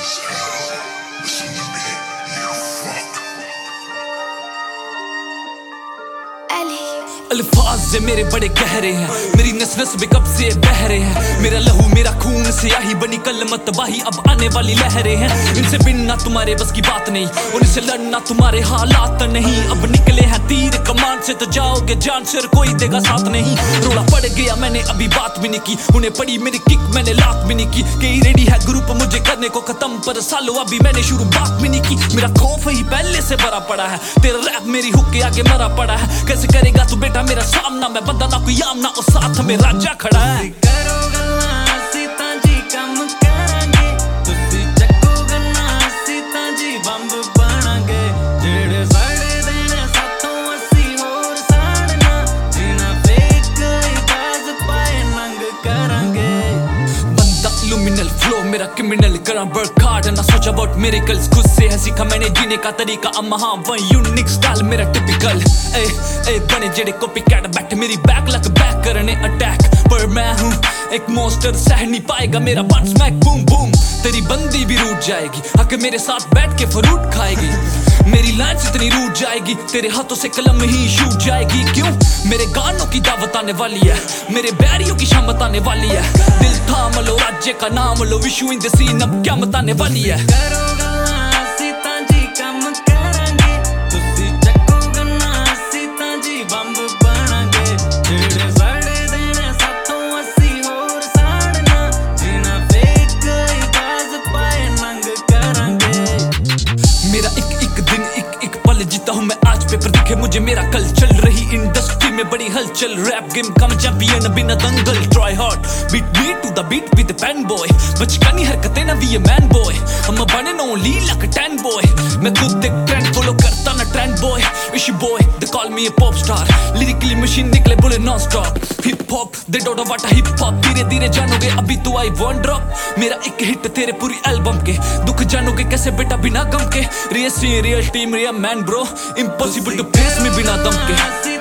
is hell. Listen to me, you fuck. अल्फाज से मेरे बड़े गहरे हैं, मेरी नस नस में कब से बह रहे हैं। मेरा लहू मेरा खून स्याही बनी कल मत तबाही अब आने वाली लहरें हैं। इनसे भिड़ना तुम्हारे बस की बात नहीं, उनसे लड़ना तुम्हारे हालात नहीं। अब निकले हैं तीर कमान से तो जाओगे जान से, कोई देगा साथ नहीं। रोड़ा पड़ गया मैंने अभी बात भी नहीं की, उन्हें पड़ी मेरी किक मैंने लात भी नहीं की। कई रेडी है ग्रुप मुझे करने को खत्म, पर सालों अभी मैंने शुरू बात भी नहीं की। मेरा खौफ ही पहले से भरा पड़ा है, तेरा रैप मेरी हुक के आगे मरा पड़ा है। कैसे करेगा तू बेटा मेरा सामना, मैं बंदा ना कोई आमना और साथ में राजा खड़ा है। मेरा क्रिमिनल करा वर्क हार्ड ना सोच अबाउट मिरेकल्स। खुद से है सीखा मैंने जीने का तरीका, अम्मा हाँ वन यूनिक स्टाइल मेरा टिपिकल। ए बने जेड़े कॉपी कैट बैठ मेरी बैक लग बैक करने अटैक, पर मैं हूँ एक मॉन्स्टर सह नहीं पाएगा मेरा वन स्मैक बूम बूम। तेरी बंदी भी रूठ जाएगी आके मेरे साथ बैठ के फ्रूट खाएगी। मेरी लाइन्स इतनी रूठ जाएगी तेरे हाथों से कलम ही शूट जाएगी। क्यों मेरे गानों की दावत आने वाली है, मेरे बैरियों की शामत आने वाली है। दिल थाम लो राज्य का नाम लो, विशु इन द सीन अब क्या मत आने वाली है। मेरा एक दिन एक पल जीता हूँ मैं आज, पेपर दिखे मुझे मेरा कल। चल रही इंडस्ट्री में बड़ी हलचल, रैप गेम का मैं चैंपियन बिना दंगल। Try hard beat to the beat with pen boy, बचकानी हरकतें ना भी मैन बॉय। हम बने नो ली लक 10 बॉय, मैं खुद एक ट्रेंड फॉलो करता ना trend boy. Ishu boy they call me a pop star, lyrically machine निकले बोले non stop. Hip hop they don't know what hip hop, धीरे धीरे जानोगे अभी तो आई वन ड्रॉप। मेरा एक हिट तेरे पूरी एल्बम के, दुख जानोगे कैसे बेटा बिना गम के। Real team real man bro, impossible to face me बिना दम के।